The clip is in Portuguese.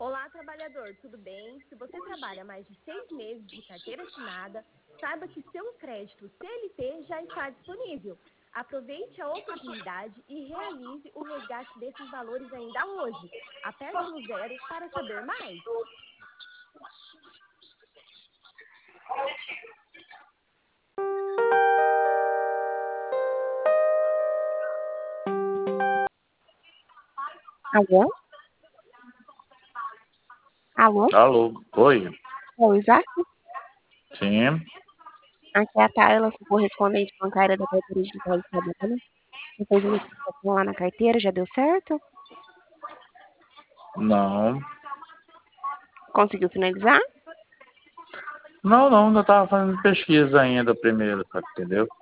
Olá, trabalhador, tudo bem? Se você trabalha mais de 6 meses de carteira assinada, saiba que seu crédito CLT já está disponível. Aproveite a oportunidade e realize o resgate desses valores ainda hoje. Aperte o 0 para saber mais. Alô? Alô? Alô, oi? É o Isaac? Sim, Aqui é a Tayla, sou correspondente bancária da Carteira Digital de Trabalho. Você fez uma inscrição lá na carteira, já deu certo? não. Conseguiu finalizar? Não, ainda tava fazendo pesquisa ainda primeiro, entendeu?